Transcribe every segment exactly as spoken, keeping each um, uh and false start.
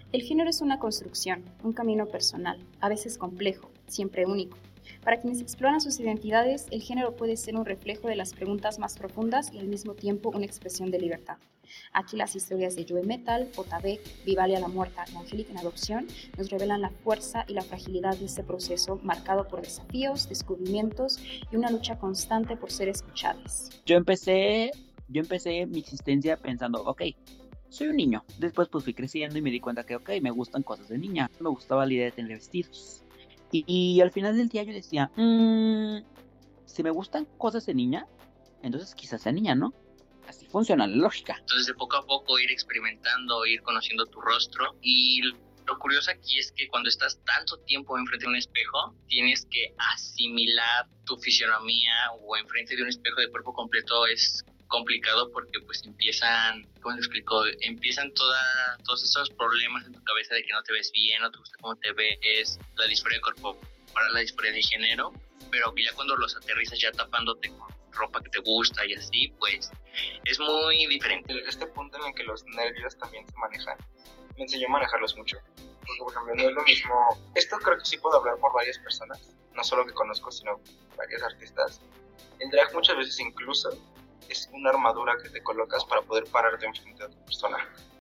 El género es una construcción, un camino personal, a veces complejo, siempre único. Para quienes exploran sus identidades, el género puede ser un reflejo de las preguntas más profundas y al mismo tiempo una expresión de libertad. Aquí las historias de Yue Metal, Otabek, Vivalia la Muerta y Angélica en adopción nos revelan la fuerza y la fragilidad de este proceso marcado por desafíos, descubrimientos y una lucha constante por ser escuchadas. Yo empecé, yo empecé mi existencia pensando, ok, soy un niño. Después pues fui creciendo y me di cuenta que, ok, me gustan cosas de niña. Me gustaba la idea de tener vestidos. Y, y al final del día yo decía, mmm, si me gustan cosas de niña, entonces quizás sea niña, ¿no? Así funciona la lógica. Entonces de poco a poco ir experimentando, ir conociendo tu rostro. Y lo curioso aquí es que cuando estás tanto tiempo enfrente de un espejo, tienes que asimilar tu fisionomía, o enfrente de un espejo de cuerpo completo es complicado porque pues empiezan, ¿cómo te explico? Empiezan toda, todos esos problemas en tu cabeza de que no te ves bien, no te gusta cómo te ves, la disforia corporal, la disforia de género, pero que ya cuando los aterrizas ya tapándote con ropa que te gusta y así, pues es muy diferente. Este punto en el que los nervios también se manejan, me enseñó a manejarlos mucho. Porque, por ejemplo, no es lo mismo. Esto creo que sí puedo hablar por varias personas, no solo que conozco, sino varios artistas. El drag muchas veces incluso es una armadura que te colocas para poder pararte enfrente de otra persona.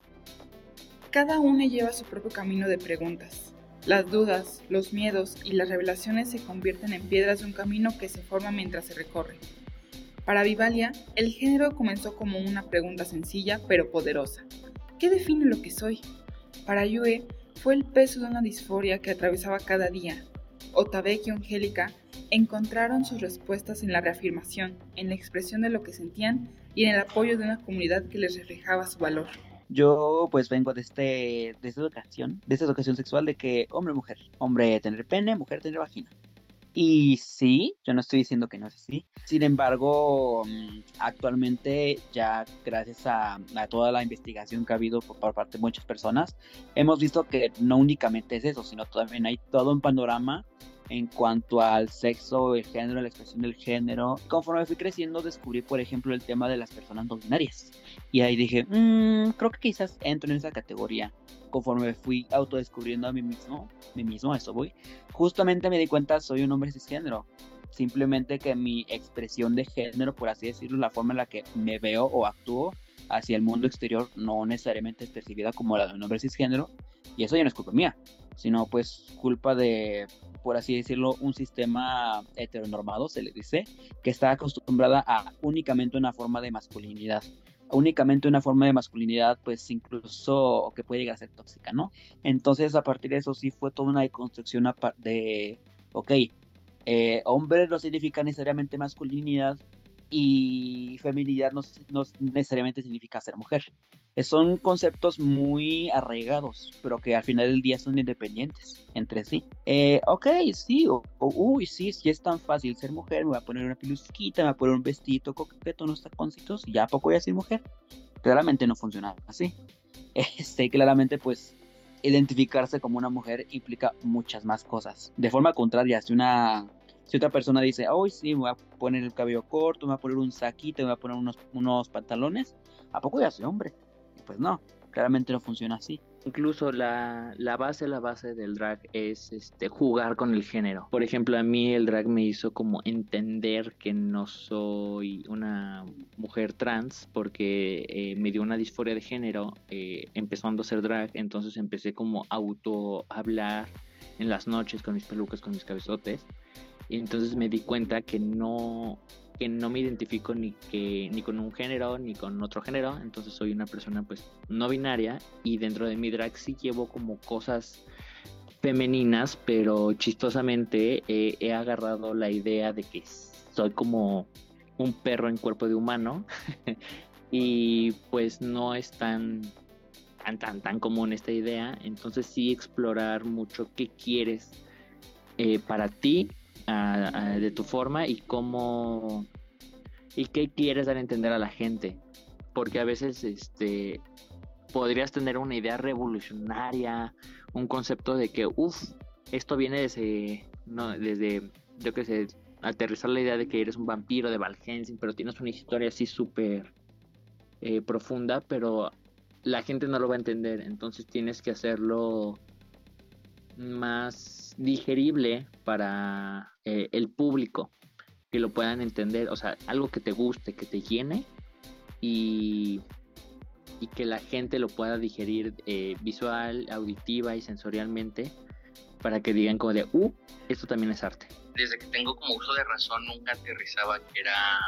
Cada uno lleva su propio camino de preguntas. Las dudas, los miedos y las revelaciones se convierten en piedras de un camino que se forma mientras se recorre. Para Vivalia, el género comenzó como una pregunta sencilla pero poderosa. ¿Qué define lo que soy? Para Yue, fue el peso de una disforia que atravesaba cada día. Otabek y Angélica encontraron sus respuestas en la reafirmación, en la expresión de lo que sentían y en el apoyo de una comunidad que les reflejaba su valor. Yo pues vengo de este de esta educación, de esta educación sexual de que hombre mujer, hombre tener pene, mujer tener vagina. Y sí, yo no estoy diciendo que no es así. Sin embargo, actualmente ya gracias a, a toda la investigación que ha habido por, por parte de muchas personas, hemos visto que no únicamente es eso, sino también hay todo un panorama en cuanto al sexo, el género, la expresión del género. Conforme fui creciendo, descubrí, por ejemplo, el tema de las personas no binarias. Y ahí dije, mmm, creo que quizás entro en esa categoría. Conforme fui autodescubriendo a mí mismo, mí mismo, a eso voy, justamente me di cuenta, soy un hombre cisgénero. Simplemente que mi expresión de género, por así decirlo, la forma en la que me veo o actúo hacia el mundo exterior, no necesariamente es percibida como la de un hombre cisgénero. Y eso ya no es culpa mía, sino pues culpa de, por así decirlo, un sistema heteronormado, se le dice, que está acostumbrada a únicamente una forma de masculinidad. Únicamente una forma de masculinidad, pues incluso que puede llegar a ser tóxica, ¿no? Entonces, a partir de eso sí fue toda una deconstrucción de, ok, eh, hombre no significa necesariamente masculinidad y feminidad no, no necesariamente significa ser mujer. Son conceptos muy arraigados, pero que al final del día son independientes entre sí. Eh, ok, sí, o, o, uy, sí, sí es tan fácil ser mujer, me voy a poner una peluquita, me voy a poner un vestido coqueto, unos taconcitos, y ya a poco voy a ser mujer. Claramente no funciona así. Este, claramente, pues, identificarse como una mujer implica muchas más cosas. De forma contraria, si una... Si otra persona dice, hoy oh, sí, me voy a poner el cabello corto, me voy a poner un saquito, me voy a poner unos, unos pantalones, ¿a poco ya soy hombre? Pues no, claramente no funciona así. Incluso la, la base, la base del drag es este, jugar con el género. Por ejemplo, a mí el drag me hizo como entender que no soy una mujer trans porque eh, me dio una disforia de género eh, empezando a hacer drag. Entonces empecé como auto hablar en las noches con mis pelucas, con mis cabezotes. Y entonces me di cuenta que no, que no me identifico ni, que, ni con un género ni con otro género. Entonces soy una persona pues no binaria y dentro de mi drag sí llevo como cosas femeninas, pero chistosamente eh, he agarrado la idea de que soy como un perro en cuerpo de humano y pues no es tan, tan, tan, tan común esta idea. Entonces sí explorar mucho qué quieres eh, para ti, A, a, de tu forma y cómo y qué quieres dar a entender a la gente, porque a veces este podrías tener una idea revolucionaria, un concepto de que uff, esto viene desde no desde yo que sé, aterrizar la idea de que eres un vampiro de Val Helsing, pero tienes una historia así súper eh, profunda, pero la gente no lo va a entender, entonces tienes que hacerlo más digerible para eh, el público, que lo puedan entender, o sea, algo que te guste, que te llene y, y que la gente lo pueda digerir eh, visual, auditiva y sensorialmente, para que digan como de, uh, esto también es arte. Desde que tengo como uso de razón nunca aterrizaba que era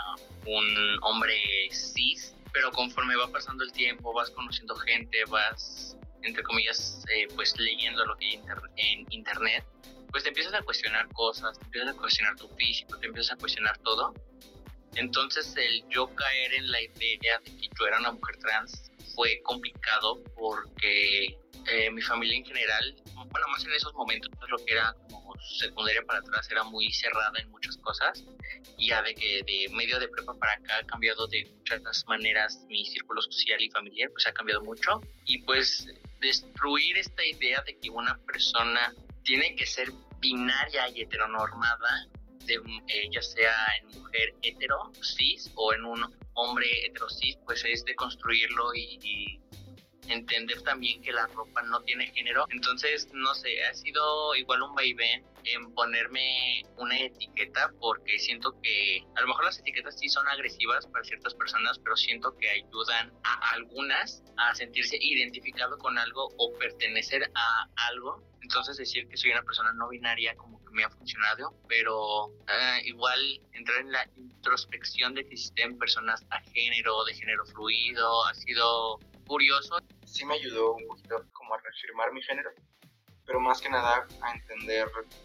un hombre cis, pero conforme va pasando el tiempo, vas conociendo gente, vas, entre comillas, eh, pues leyendo lo que hay inter- en internet, pues te empiezas a cuestionar cosas, te empiezas a cuestionar tu físico, te empiezas a cuestionar todo. Entonces el yo caer en la idea de que yo era una mujer trans fue complicado porque eh, mi familia en general, bueno, más en esos momentos, lo que era como secundaria para atrás era muy cerrada en muchas cosas, y ya de que de medio de prepa para acá ha cambiado de muchas maneras mi círculo social y familiar, pues ha cambiado mucho, y pues destruir esta idea de que una persona tiene que ser binaria y heteronormada, de, eh, ya sea en mujer hetero cis o en un hombre hetero cis, pues es de construirlo y, y entender también que la ropa no tiene género. Entonces, no sé, ha sido igual un vaivén en ponerme una etiqueta, porque siento que a lo mejor las etiquetas sí son agresivas para ciertas personas, pero siento que ayudan a algunas a sentirse identificado con algo o pertenecer a algo. Entonces, decir que soy una persona no binaria como que me ha funcionado, pero uh, igual entrar en la introspección de que existen personas a género, de género fluido, ha sido curioso. Sí me ayudó un poquito como a reafirmar mi género, pero más que nada a entender,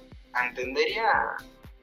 a entender y a,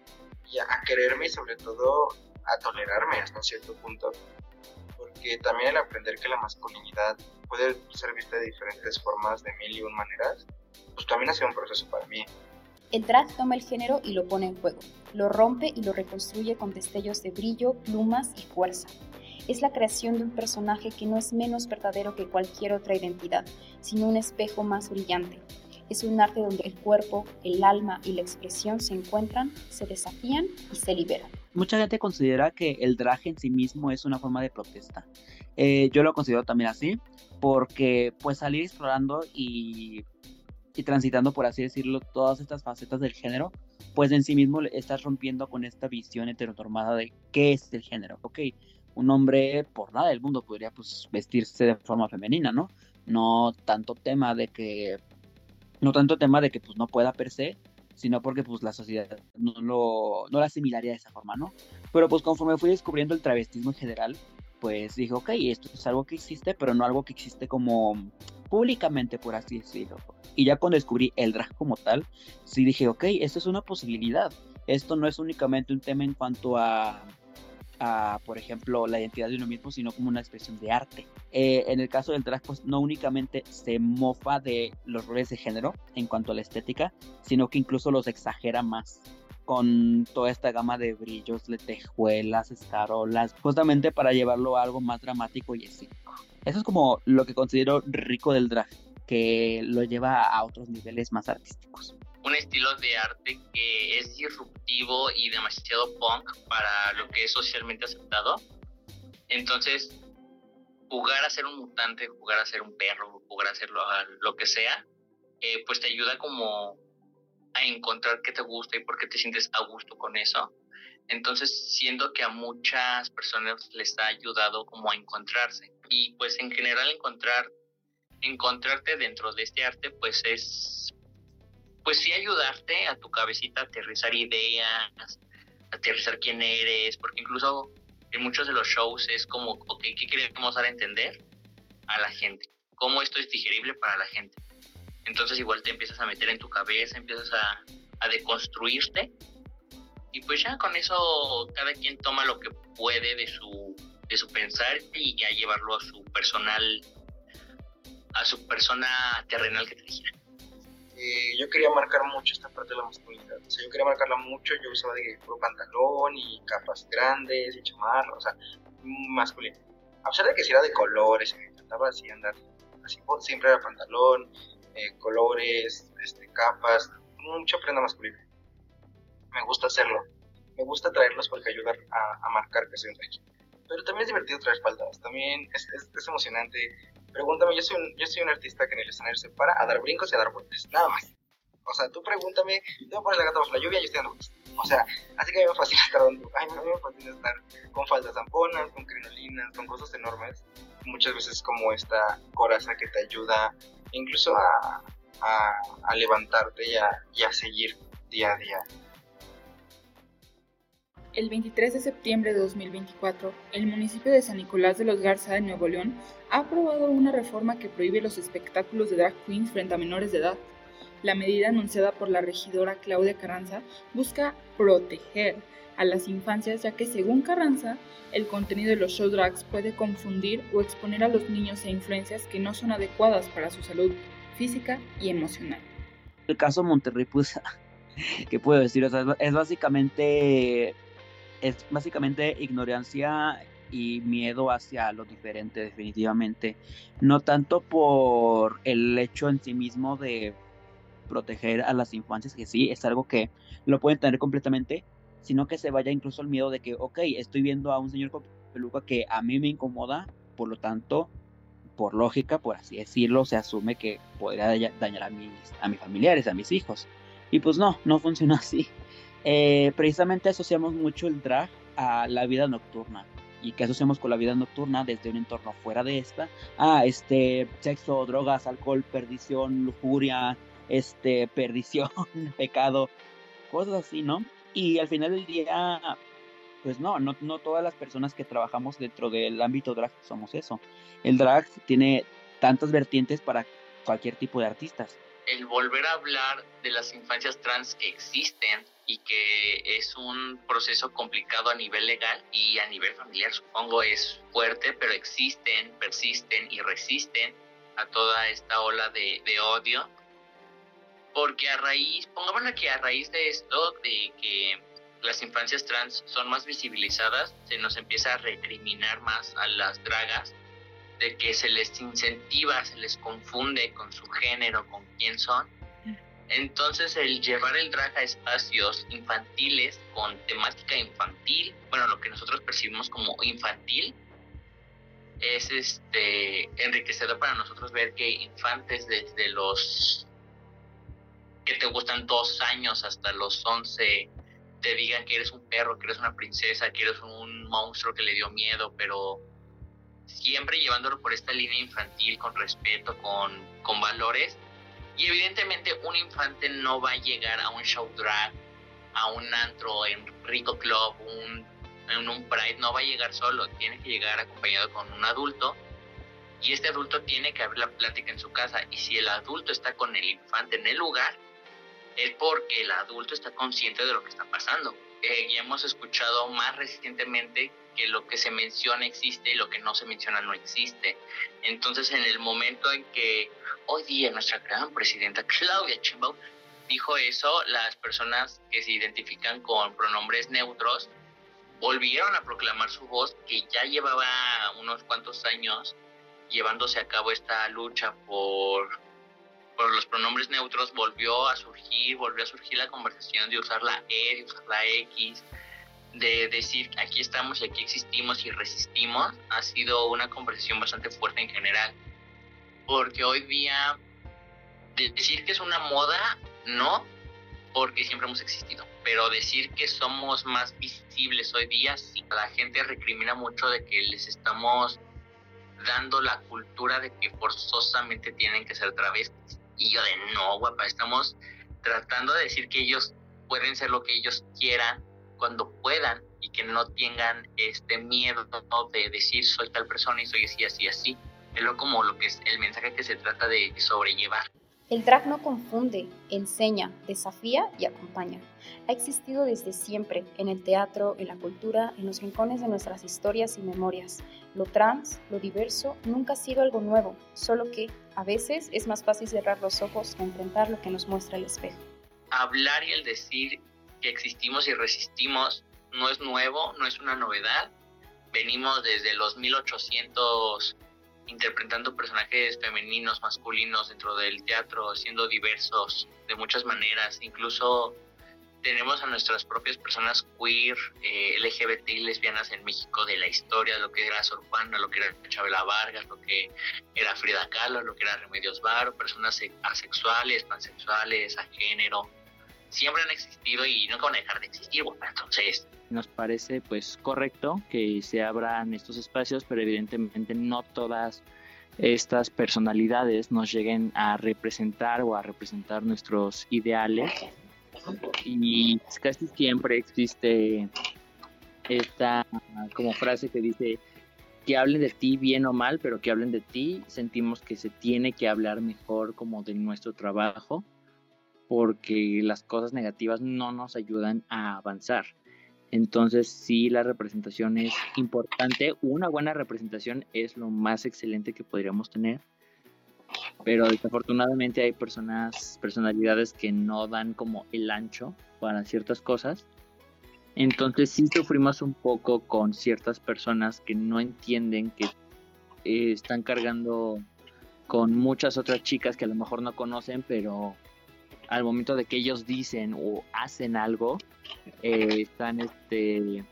y a quererme, y sobre todo a tolerarme hasta cierto punto, porque también el aprender que la masculinidad puede ser vista de diferentes formas, de mil y un maneras, pues también ha sido un proceso para mí. El drag toma el género y lo pone en juego, lo rompe y lo reconstruye con destellos de brillo, plumas y fuerza. Es la creación de un personaje que no es menos verdadero que cualquier otra identidad, sino un espejo más brillante. Es un arte donde el cuerpo, el alma y la expresión se encuentran, se desafían y se liberan. Mucha gente considera que el drag en sí mismo es una forma de protesta. Eh, yo lo considero también así, porque pues salir explorando y, y transitando, por así decirlo, todas estas facetas del género, pues en sí mismo estás rompiendo con esta visión heteronormada de qué es el género. Ok, un hombre por nada del mundo podría pues vestirse de forma femenina, ¿no? No tanto tema de que no tanto tema de que pues no pueda per se, sino porque pues la sociedad no lo, no lo asimilaría de esa forma, ¿no? Pero pues conforme fui descubriendo el travestismo en general, pues dije, ok, esto es algo que existe, pero no algo que existe como públicamente, por así decirlo. Y ya cuando descubrí el drag como tal, sí dije, ok, esto es una posibilidad. Esto no es únicamente un tema en cuanto a a, por ejemplo, la identidad de uno mismo, sino como una expresión de arte. Eh, en el caso del drag, pues no únicamente se mofa de los roles de género en cuanto a la estética, sino que incluso los exagera más con toda esta gama de brillos, lentejuelas, escarolas, justamente para llevarlo a algo más dramático y escénico. Eso es como lo que considero rico del drag, que lo lleva a otros niveles más artísticos. Un estilo de arte que es disruptivo y demasiado punk para lo que es socialmente aceptado. Entonces, jugar a ser un mutante, jugar a ser un perro, jugar a ser lo, lo que sea, eh, pues te ayuda como a encontrar qué te gusta y por qué te sientes a gusto con eso. Entonces, siento que a muchas personas les ha ayudado como a encontrarse. Y pues en general encontrar, encontrarte dentro de este arte, pues es... pues sí ayudarte a tu cabecita a aterrizar ideas, a aterrizar quién eres, porque incluso en muchos de los shows es como, ok, ¿qué queremos dar a entender a la gente? ¿Cómo esto es digerible para la gente? Entonces igual te empiezas a meter en tu cabeza, empiezas a, a deconstruirte, y pues ya con eso cada quien toma lo que puede de su, de su pensar y ya llevarlo a su personal, a su persona terrenal que te dijera. Eh, yo quería marcar mucho esta parte de la masculinidad, o sea, yo quería marcarla mucho. Yo usaba de puro pantalón y capas grandes y chamarra, o sea, masculino. A pesar de que si era de colores, me encantaba así andar, así siempre era pantalón, eh, colores, este, capas, mucha prenda masculina. Me gusta hacerlo, me gusta traerlos porque ayudan a, a marcar que soy un rey. Pero también es divertido traer faldas, también es, es, es emocionante Pregúntame, yo soy un, yo soy un artista que en el escenario se para a dar brincos y a dar vueltas, nada más. O sea, tú pregúntame, te voy a poner la gata bajo la lluvia y yo estoy dando vueltas. O sea, así que a mí me fascina estar dando, ay, a mí me fascina estar con faldas zamponas, con crinolinas, con cosas enormes. Muchas veces como esta coraza que te ayuda incluso a, a, a levantarte y a, y a seguir día a día. El veintitrés de septiembre de dos mil veinticuatro, el municipio de San Nicolás de los Garza de Nuevo León ha aprobado una reforma que prohíbe los espectáculos de drag queens frente a menores de edad. La medida anunciada por la regidora Claudia Carranza busca proteger a las infancias, ya que según Carranza, el contenido de los show drags puede confundir o exponer a los niños a influencias que no son adecuadas para su salud física y emocional. El caso Monterrey, pues, ¿qué puedo decir? O sea, es básicamente... es básicamente ignorancia y miedo hacia lo diferente, definitivamente. No tanto por el hecho en sí mismo de proteger a las infancias, que sí, es algo que lo pueden tener completamente, sino que se vaya incluso el miedo de que, ok, estoy viendo a un señor con peluca que a mí me incomoda, por lo tanto, por lógica, por así decirlo, se asume que podría dañar a mis, a mis familiares, a mis hijos. Y pues no, no funciona así. Eh, precisamente asociamos mucho el drag a la vida nocturna. ¿Y qué asociamos con la vida nocturna desde un entorno fuera de esta? Ah, este, sexo, drogas, alcohol, perdición, lujuria, este, perdición, pecado, cosas así, ¿no? Y al final del día, pues no, no, no todas las personas que trabajamos dentro del ámbito drag somos eso. El drag tiene tantas vertientes para cualquier tipo de artistas. El volver a hablar de las infancias trans que existen y que es un proceso complicado a nivel legal y a nivel familiar, supongo, es fuerte, pero existen, persisten y resisten a toda esta ola de, de odio. Porque a raíz, pongámosle que a raíz de esto, de que las infancias trans son más visibilizadas, se nos empieza a recriminar más a las dragas, de que se les incentiva, se les confunde con su género, con quién son. Entonces el llevar el drag a espacios infantiles con temática infantil, bueno, lo que nosotros percibimos como infantil, es este enriquecedor para nosotros ver que infantes desde los que te gustan dos años hasta los once te digan que eres un perro, que eres una princesa, que eres un monstruo que le dio miedo, pero siempre llevándolo por esta línea infantil, con respeto, con, con valores. Y evidentemente un infante no va a llegar a un show drag, a un antro en Rico Club, un, en un Pride, no va a llegar solo, tiene que llegar acompañado con un adulto, y este adulto tiene que abrir la plática en su casa, y si el adulto está con el infante en el lugar, es porque el adulto está consciente de lo que está pasando. Eh, y hemos escuchado más recientemente que lo que se menciona existe y lo que no se menciona no existe. Entonces, en el momento en que hoy día nuestra gran presidenta Claudia Sheinbaum dijo eso, las personas que se identifican con pronombres neutros volvieron a proclamar su voz, que ya llevaba unos cuantos años llevándose a cabo esta lucha por, por los pronombres neutros. Volvió a surgir, volvió a surgir la conversación de usar la E, de usar la X, de decir aquí estamos y aquí existimos y resistimos. Ha sido una conversación bastante fuerte en general, porque hoy día de decir que es una moda, no, porque siempre hemos existido, pero decir que somos más visibles hoy día, sí. La gente recrimina mucho de que les estamos dando la cultura de que forzosamente tienen que ser travestis, y yo de no, guapa, estamos tratando de decir que ellos pueden ser lo que ellos quieran cuando puedan, y que no tengan este miedo, ¿no?, de decir soy tal persona y soy así, así, así. Es lo, como lo que es el mensaje que se trata de sobrellevar. El drag no confunde, enseña, desafía y acompaña. Ha existido desde siempre, en el teatro, en la cultura, en los rincones de nuestras historias y memorias. Lo trans, lo diverso, nunca ha sido algo nuevo, solo que, a veces, es más fácil cerrar los ojos que enfrentar lo que nos muestra el espejo. Hablar y el decir que existimos y resistimos no es nuevo, no es una novedad. Venimos desde los mil ochocientos interpretando personajes femeninos, masculinos dentro del teatro, siendo diversos de muchas maneras. Incluso tenemos a nuestras propias personas queer, eh, L G B T y lesbianas en México de la historia, lo que era Sor Juana, lo que era Chabela Vargas, lo que era Frida Kahlo, lo que era Remedios Varo, personas asexuales, pansexuales, a género, siempre han existido y nunca van a dejar de existir. Bueno, entonces nos parece pues correcto que se abran estos espacios, pero evidentemente no todas estas personalidades nos lleguen a representar o a representar nuestros ideales. Y casi siempre existe esta como frase que dice que hablen de ti bien o mal, pero que hablen de ti. Sentimos que se tiene que hablar mejor como de nuestro trabajo, porque las cosas negativas no nos ayudan a avanzar. Entonces sí, la representación es importante. Una buena representación es lo más excelente que podríamos tener, pero desafortunadamente hay personas, personalidades que no dan como el ancho para ciertas cosas. Entonces sí sufrimos un poco con ciertas personas que no entienden que eh, están cargando con muchas otras chicas que a lo mejor no conocen, pero al momento de que ellos dicen o hacen algo, eh, están este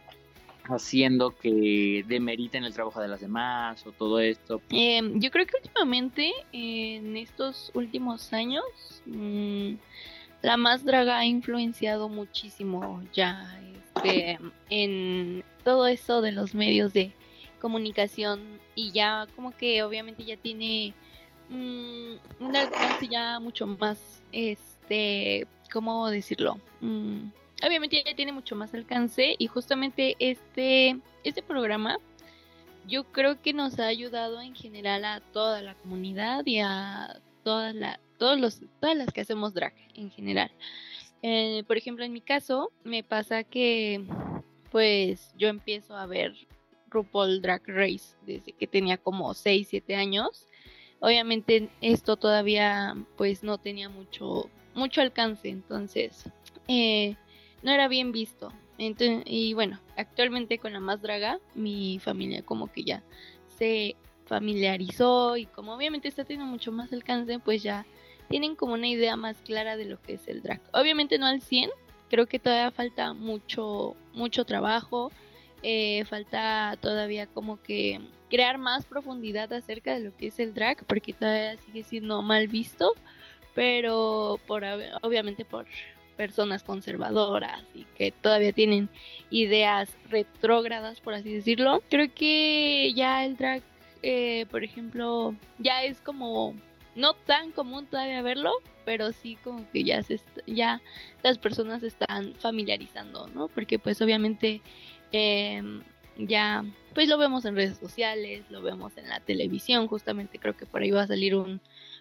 haciendo que demeriten el trabajo de las demás o todo esto. Eh, yo creo que últimamente, en estos últimos años, mmm, la Más Draga ha influenciado muchísimo ya este, en todo eso de los medios de comunicación, y ya como que obviamente ya tiene mmm, un alcance ya mucho más, este, ¿cómo decirlo? Mmm, Obviamente ya tiene mucho más alcance, y justamente este, este programa yo creo que nos ha ayudado en general a toda la comunidad y a toda la, todos los, todas las que hacemos drag en general. Eh, por ejemplo, en mi caso me pasa que pues yo empiezo a ver RuPaul Drag Race desde que tenía como seis, siete años. Obviamente esto todavía pues no tenía mucho, mucho alcance, entonces eh, no era bien visto. Entonces, y bueno, actualmente con la Más Draga, mi familia como que ya se familiarizó, y como obviamente está teniendo mucho más alcance, pues ya tienen como una idea más clara de lo que es el drag. Obviamente no al cien, creo que todavía falta mucho, mucho trabajo, eh, falta todavía como que crear más profundidad acerca de lo que es el drag, porque todavía sigue siendo mal visto, pero por obviamente por personas conservadoras y que todavía tienen ideas retrógradas, por así decirlo. Creo que ya el drag, eh, por ejemplo, ya es como no tan común todavía verlo, pero sí como que ya se ya las personas se están familiarizando, ¿no? Porque pues obviamente eh, ya pues lo vemos en redes sociales, lo vemos en la televisión. Justamente creo que por ahí va a salir un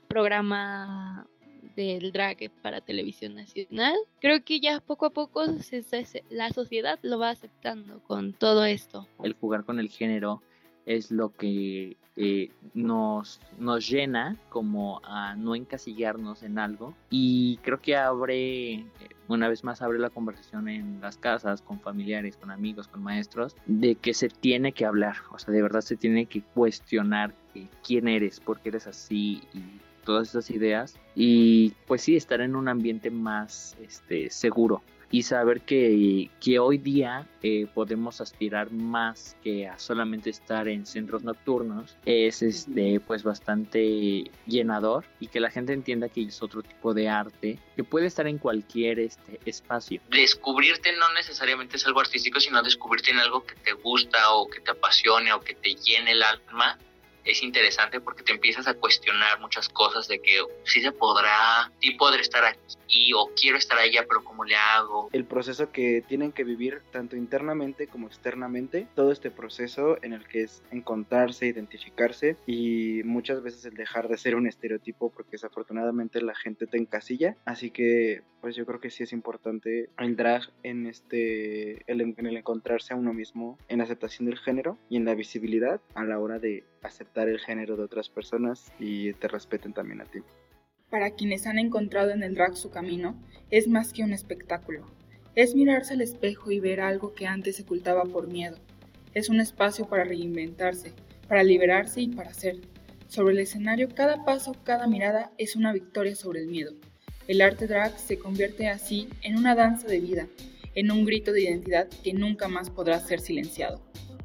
programa del drag para televisión nacional. Creo que ya poco a poco se, se, la sociedad lo va aceptando con todo esto. El jugar con el género es lo que eh, nos, nos llena como a no encasillarnos en algo, y creo que abre, una vez más abre la conversación en las casas, con familiares, con amigos, con maestros, de que se tiene que hablar, o sea, de verdad se tiene que cuestionar eh, quién eres, por qué eres así, y todas esas ideas, y pues sí, estar en un ambiente más este, seguro, y saber que, que hoy día eh, podemos aspirar más que a solamente estar en centros nocturnos es este pues bastante llenador, y que la gente entienda que es otro tipo de arte que puede estar en cualquier este espacio. Descubrirte no necesariamente es algo artístico, sino descubrirte en algo que te gusta o que te apasione o que te llene el alma. Es interesante porque te empiezas a cuestionar muchas cosas de que sí se podrá, sí podré estar aquí o quiero estar allá, pero ¿cómo le hago? El proceso que tienen que vivir tanto internamente como externamente, todo este proceso en el que es encontrarse, identificarse, y muchas veces el dejar de ser un estereotipo, porque desafortunadamente la gente te encasilla. Así que pues yo creo que sí es importante el drag en este el, en el encontrarse a uno mismo, en la aceptación del género y en la visibilidad a la hora de aceptar el género de otras personas y te respeten también a ti. Para quienes han encontrado en el drag su camino, es más que un espectáculo. Es mirarse al espejo y ver algo que antes se ocultaba por miedo. Es un espacio para reinventarse, para liberarse y para ser. Sobre el escenario, cada paso, cada mirada es una victoria sobre el miedo. El arte drag se convierte así en una danza de vida, en un grito de identidad que nunca más podrá ser silenciado.